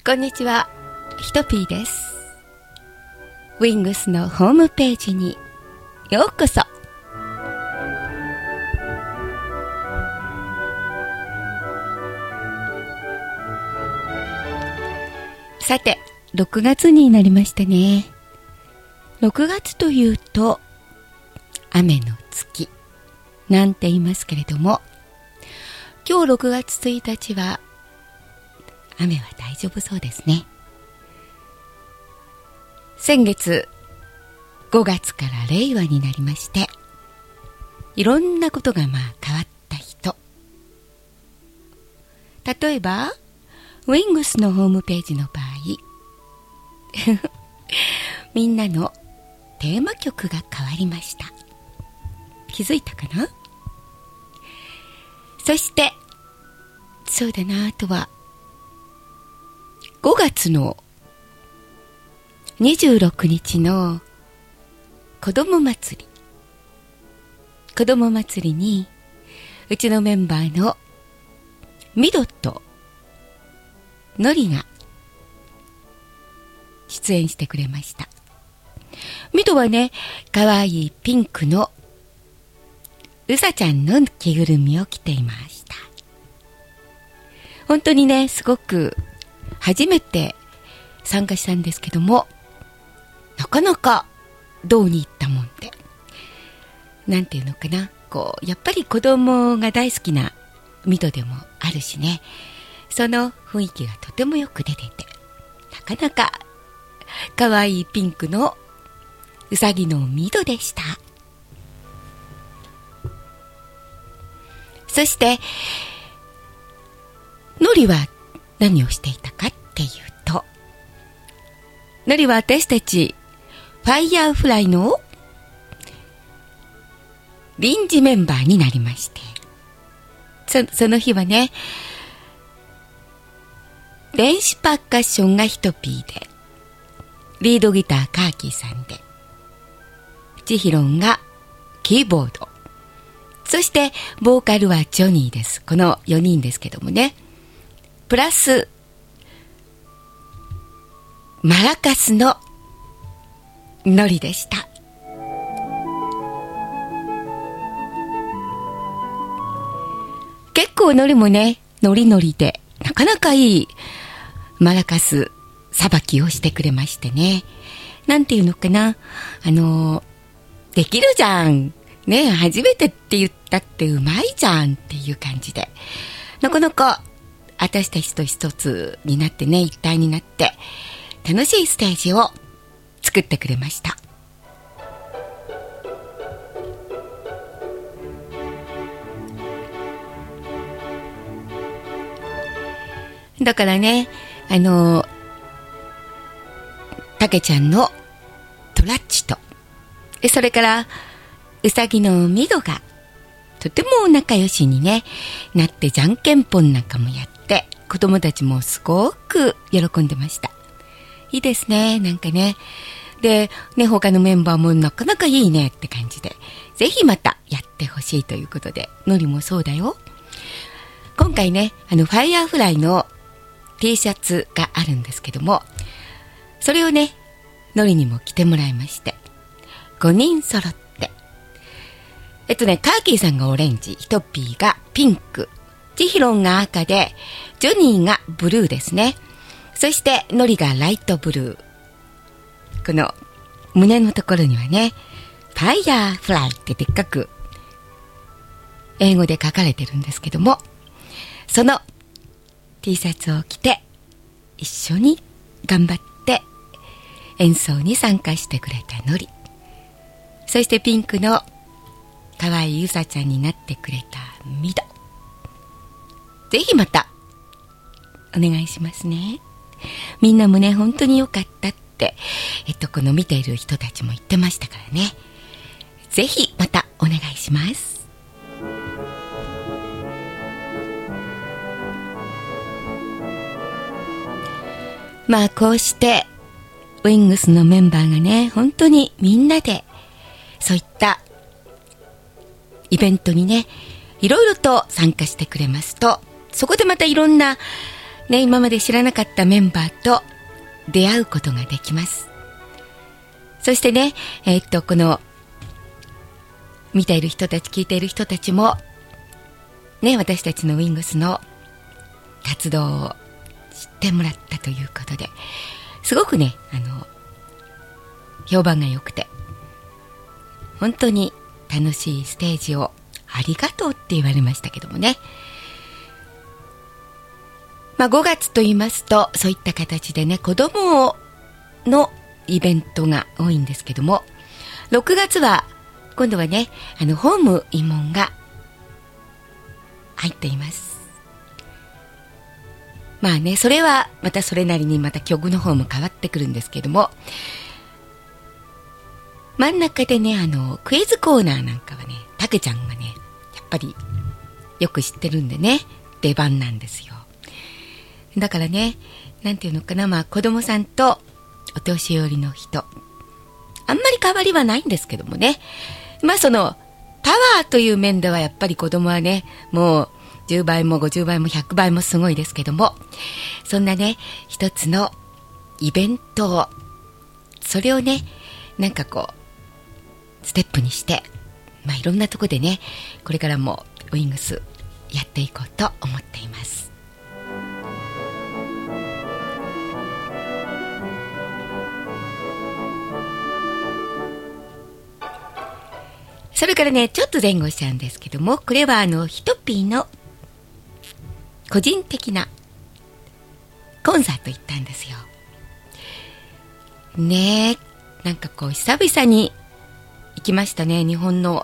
こんにちは、ひとぴーです。ウィングスのホームページにようこそ。さて、6月になりましたね。6月というと雨の月なんて言いますけれども、今日6月1日は雨は大丈夫そうですね。先月5月から令和になりまして、いろんなことが変わった人。例えばウィングスのホームページの場合みんなのテーマ曲が変わりました。気づいたかな？そしてそうだな、あとは5月の26日の子供祭りにうちのメンバーのミドとノリが出演してくれました。ミドはね、かわいいピンクのうさちゃんの着ぐるみを着ていました。本当にね、すごく初めて参加したんですけども、なかなか胴にいったもんで、なんていうのかな、やっぱり子供が大好きなミドでもあるしね、その雰囲気がとてもよく出てて、なかなかかわいいピンクのうさぎのミドでした。そしてノリは何をしていたかっていうと、ノリは私たちファイヤーフライの臨時メンバーになりまして、その日はね、電子パーカッションがヒトピーで、リードギターカーキーさんで、チヒロンがキーボード、そしてボーカルはジョニーです。この4人ですけどもね、プラスマラカスのノリでした。結構ノリもね、ノリノリでなかなかいいマラカスさばきをしてくれましてね、なんていうのかな、できるじゃんね、初めてって言ったってうまいじゃんっていう感じで、なかなか私たちと一つになってね、一体になって楽しいステージを作ってくれました。だからね、たけちゃんのトラッチと、それからうさぎのミドがとても仲良しにねなって、じゃんけんぽんなんかもやって、子供たちもすごく喜んでました。いいですね、なんかね。でね、他のメンバーもなかなかいいねって感じで、ぜひまたやってほしいということで、ノリもそうだよ。今回ね、ファイヤーフライの T シャツがあるんですけども、それをね、ノリにも着てもらいまして、5人揃って、カーキーさんがオレンジ、ヒトピーがピンク、チヒロンが赤で、ジョニーがブルーですね。そしてノリがライトブルー。この胸のところにはね、ファイヤーフライってでっかく英語で書かれてるんですけども、その T シャツを着て一緒に頑張って演奏に参加してくれたノリ、そしてピンクのかわいいゆさちゃんになってくれたミド、ぜひまたお願いしますね。みんなもね、本当に良かったって、この見ている人たちも言ってましたからね。ぜひまたお願いします。まあこうしてウィングスのメンバーがね、本当にみんなでそういったイベントにね、いろいろと参加してくれますと、そこでまたいろんなね、今まで知らなかったメンバーと出会うことができます。そしてね、この見ている人たち、聞いている人たちもね、私たちのウィングスの活動を知ってもらったということで、すごくね、評判が良くて、本当に楽しいステージをありがとうって言われましたけどもね。5月と言いますと、そういった形でね、子供のイベントが多いんですけども、6月は今度はね、ホーム慰問が入っています。まあね、それはまたそれなりにまた曲の方も変わってくるんですけども、真ん中でね、クイズコーナーなんかはね、たけちゃんがね、やっぱりよく知ってるんでね、出番なんですよ。だからね、なんていうのかな、子供さんとお年寄りの人、あんまり変わりはないんですけどもね、そのパワーという面ではやっぱり子供はね、もう10倍も50倍も100倍もすごいですけども、そんなね、一つのイベントを、それをね、なんかこうステップにして、いろんなとこでね、これからもウィングスやっていこうと思っています。それからね、ちょっと前後しちゃうんですけども、これはヒトピーの個人的なコンサート行ったんですよ。ねえ、なんかこう久々に行きましたね。日本の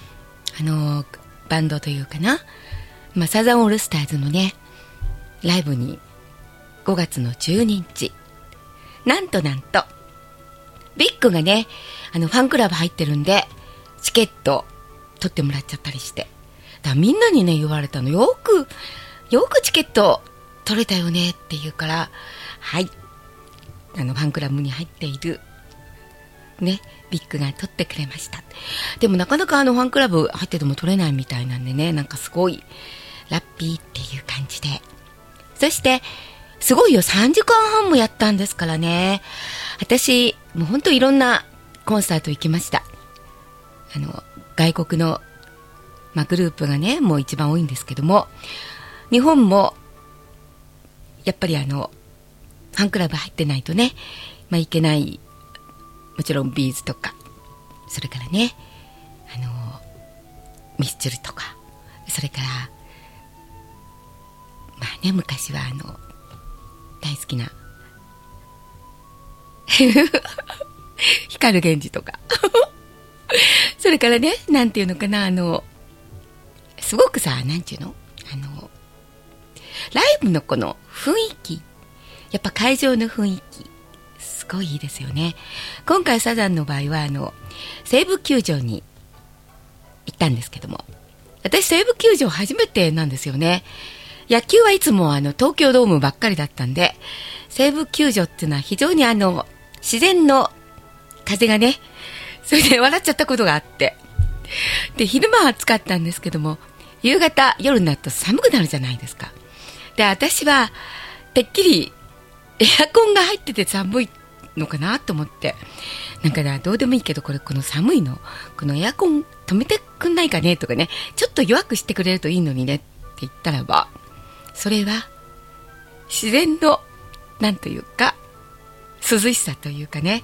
バンドというかな、サザンオールスターズのねライブに5月の12日、なんとビッグがね、ファンクラブ入ってるんでチケット取ってもらっちゃったりして、だからみんなにね言われたの、よくチケット取れたよねって言うから、はい、ファンクラブに入っているねビッグが取ってくれました。でもなかなかファンクラブ入ってても取れないみたいなんでね、なんかすごいラッピーっていう感じで、そしてすごいよ、3時間半もやったんですからね。私もうほんといろんなコンサート行きました。外国の、グループがねもう一番多いんですけども、日本もやっぱりファンクラブ入ってないとね、いけない、もちろんビーズとか、それからねミスチルとか、それから昔は大好きな光源氏とかそれからね、なんていうのかな、すごくさ、なんていうの、ライブのこの雰囲気、やっぱ会場の雰囲気すごいいいですよね。今回サザンの場合は西武球場に行ったんですけども、私西武球場初めてなんですよね。野球はいつも東京ドームばっかりだったんで、西武球場っていうのは非常に自然の風がね、それで笑っちゃったことがあって、で昼間は暑かったんですけども、夕方夜になると寒くなるじゃないですか。で私はてっきりエアコンが入ってて寒いのかなと思って、なんかどうでもいいけど、この寒いの、このエアコン止めてくんないかねとかね、ちょっと弱くしてくれるといいのにねって言ったらば、それは自然のなんというか涼しさというかね、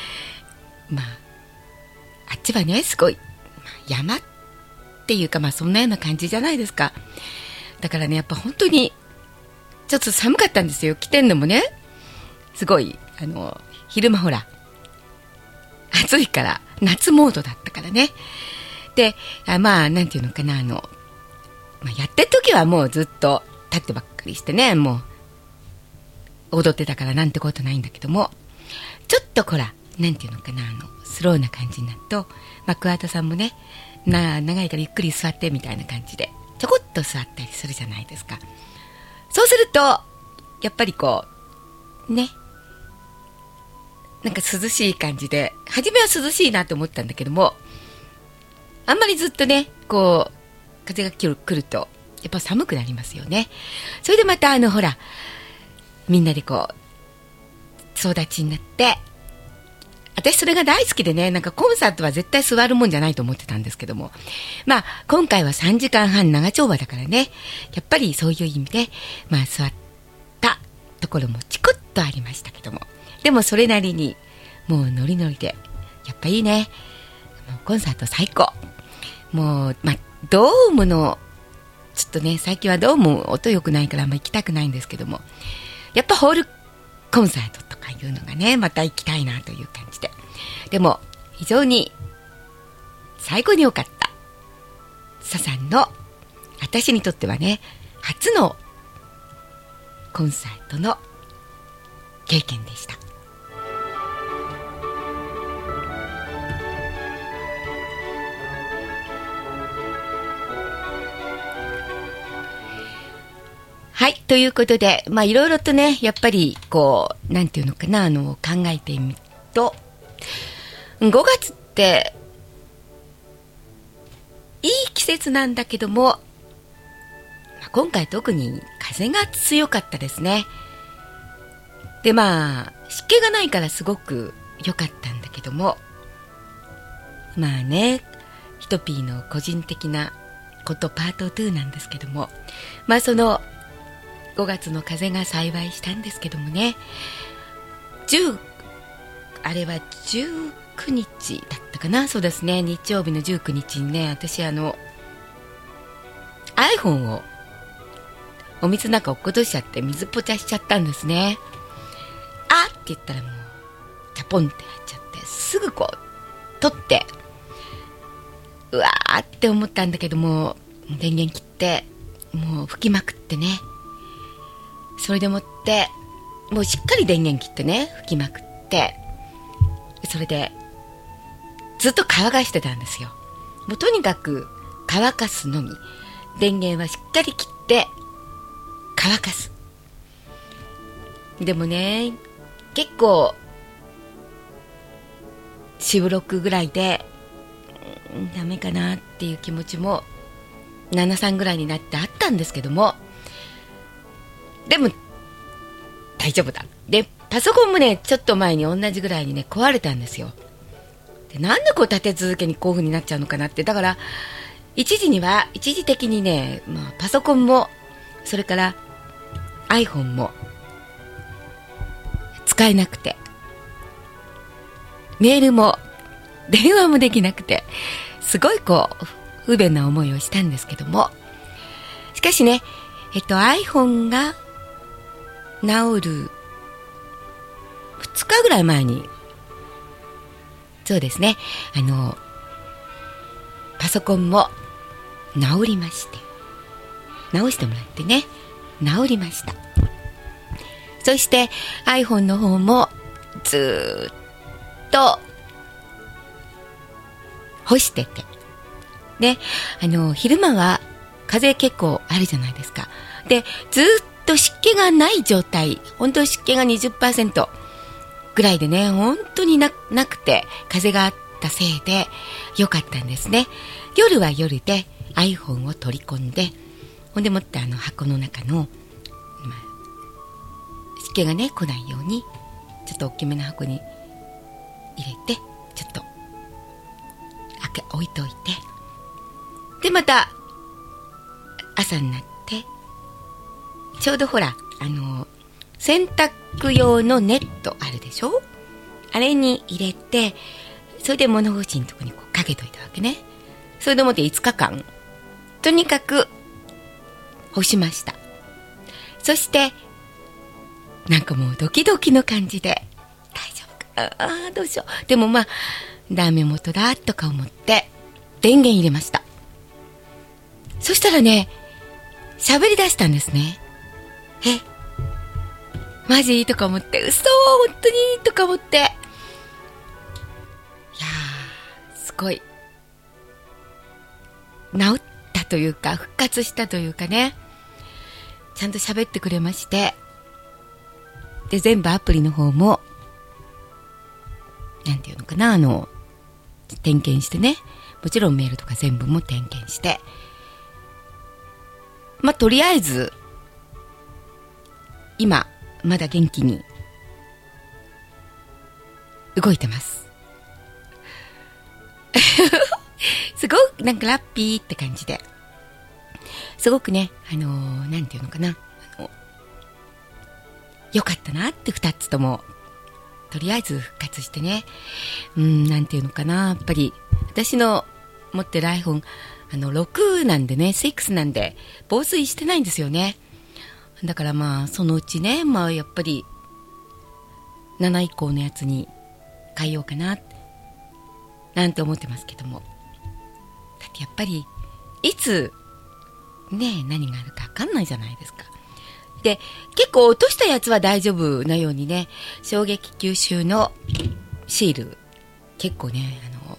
あっちはねすごい、山っていうかそんなような感じじゃないですか。だからね、やっぱ本当にちょっと寒かったんですよ。着てんのもねすごい昼間ほら暑いから夏モードだったからね。でなんていうのかな、やってる時はもうずっと立ってばっかりしてね、もう踊ってたからなんてことないんだけども、ちょっとほらなんていうのかな、スローな感じになると、桑田さんもね長いからゆっくり座ってみたいな感じでちょこっと座ったりするじゃないですか。そうするとやっぱりこうね、なんか涼しい感じで、初めは涼しいなと思ったんだけども、あんまりずっとねこう風が来るとやっぱ寒くなりますよね。それでまたほらみんなでこう総立ちになって、私それが大好きでね、なんかコンサートは絶対座るもんじゃないと思ってたんですけども、まあ今回は3時間半長丁場だからね、やっぱりそういう意味でまあ座ったところもチクッとありましたけども、でもそれなりにもうノリノリで、やっぱいいね、もうコンサート最高。もうまあドームのちょっとね、最近はドーム音良くないからあんま行きたくないんですけども、やっぱホールコンサートとかいうのがね、また行きたいなという感じで、でも非常に最高に良かった。サさんの、私にとってはね、初のコンサートの経験でした。はい、ということで、まあいろいろとね、やっぱりこう、なんていうのかな、考えてみると、5月っていい季節なんだけども、今回特に風が強かったですね。でまあ湿気がないからすごく良かったんだけども、まあね、ヒトピーの個人的なことパート2なんですけども、まあその5月の風が幸いしたんですけどもね、あれは19日だったかな、そうですね、日曜日の19日にね、私iPhone をお水の中落っことしちゃって水ぽちゃしちゃったんですね。あって言ったらもうチャポンって入っちゃって、すぐこう取ってうわーって思ったんだけども、電源切ってもう吹きまくってね、それでもってもうしっかり電源切ってね、吹きまくって、それでずっと乾かしてたんですよ。もうとにかく乾かすのみ、電源はしっかり切って乾かす。でもね、結構4、6ぐらいでダメかなっていう気持ちも7、3ぐらいになってあったんですけども、でも大丈夫だ。でパソコンもね、ちょっと前に同じぐらいにね壊れたんですよ。でなんでこう立て続けにこういう風になっちゃうのかなって、だから一時的にね、まあ、パソコンもそれから iPhone も使えなくて、メールも電話もできなくて、すごいこう不便な思いをしたんですけども、しかしね、iPhone が治る2日ぐらい前に、そうですね、パソコンも治りまして、直してもらってね、治りました。そして iPhone の方もずっと干しててね、昼間は風結構あるじゃないですか。でずっと湿気がない状態、本当に湿気が 20% ぐらいでね、本当に なくて風があったせいでよかったんですね。夜は夜で iPhone を取り込んで、ほんでもって箱の中の、湿気がね来ないようにちょっと大きめの箱に入れて、ちょっと置いておいて、でまた朝になってちょうどほら洗濯用のネットあるでしょ、あれに入れて、それで物干しのとこにこうかけといたわけね。それでもって5日間とにかく干しました。そしてなんかもうドキドキの感じで、大丈夫か、どうしよう、でもまあダメ元だとか思って電源入れました。そしたらね、喋り出したんですね。マジとか思って、嘘本当にとか思って、いやーすごい治ったというか復活したというかね、ちゃんと喋ってくれまして、で全部アプリの方もなんていうのかな、点検してね、もちろんメールとか全部も点検して、まあとりあえず今まだ元気に動いてますすごくなんかラッピーって感じで、すごくね、なんていうのかな、よかったなって2つともとりあえず復活してね、なんていうのかな、やっぱり私の持ってる iPhone 6なんでね、6なんで防水してないんですよね。だからまあそのうちね、まあやっぱり7以降のやつに変えようかななんて思ってますけども、だってやっぱりいつね何があるか分かんないじゃないですか。で、結構落としたやつは大丈夫なようにね、衝撃吸収のシール結構ね、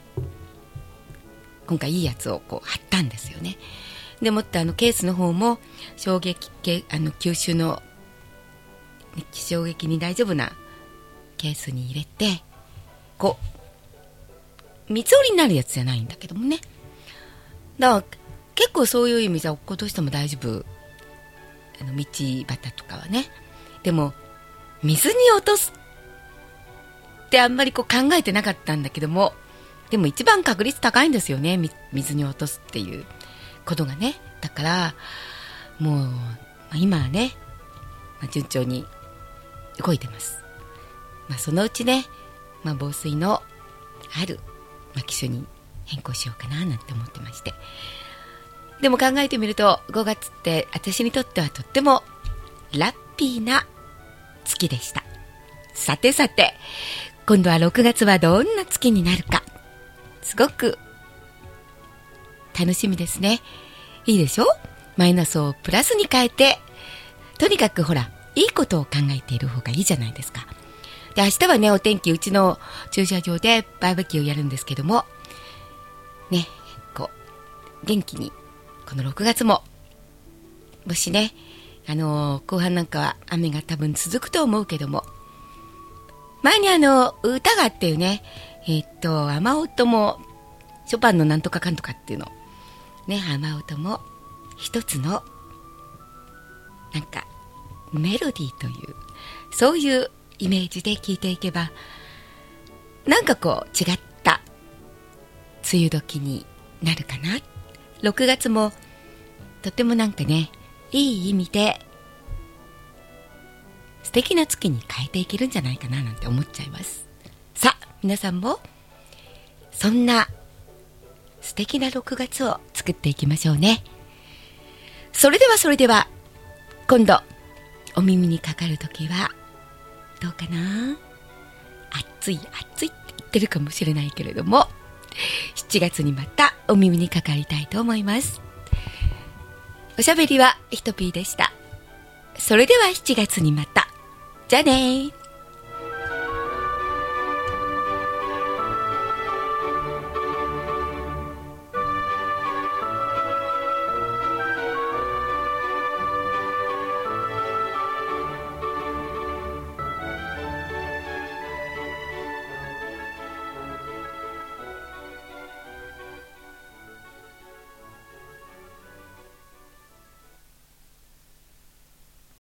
今回いいやつをこう貼ったんですよね。でもってケースの方も衝撃吸収の衝撃に大丈夫なケースに入れて、こう三つ折りになるやつじゃないんだけどもね、だから結構そういう意味じゃ落っことしても大丈夫、道端とかはね。でも水に落とすってあんまりこう考えてなかったんだけども、でも一番確率高いんですよね、水に落とすっていうことがね。だからもう、今はね、順調に動いてます。そのうちね、防水のある、機種に変更しようかななんて思ってまして、でも考えてみると5月って私にとってはとってもラッピーな月でした。さてさて、今度は6月はどんな月になるか、すごく楽しみですね。いいでしょ？マイナスをプラスに変えて、とにかくほら、いいことを考えている方がいいじゃないですか。で、明日はね、お天気、うちの駐車場でバーベキューやるんですけどもね、こう元気にこの6月も、もしね、後半なんかは雨が多分続くと思うけども、前に歌があってよね、雨音もショパンのなんとかかんとかっていうのね、雨音も一つのなんかメロディーという、そういうイメージで聴いていけば、なんかこう違った梅雨時になるかな。6月もとてもなんかね、いい意味で素敵な月に変えていけるんじゃないかななんて思っちゃいます。さあ、皆さんもそんな素敵な6月を作っていきましょうね。それでは今度お耳にかかるときはどうかな。暑いって言ってるかもしれないけれども、7月にまたお耳にかかりたいと思います。おしゃべりはひとぴーでした。それでは7月にまた。じゃあねー。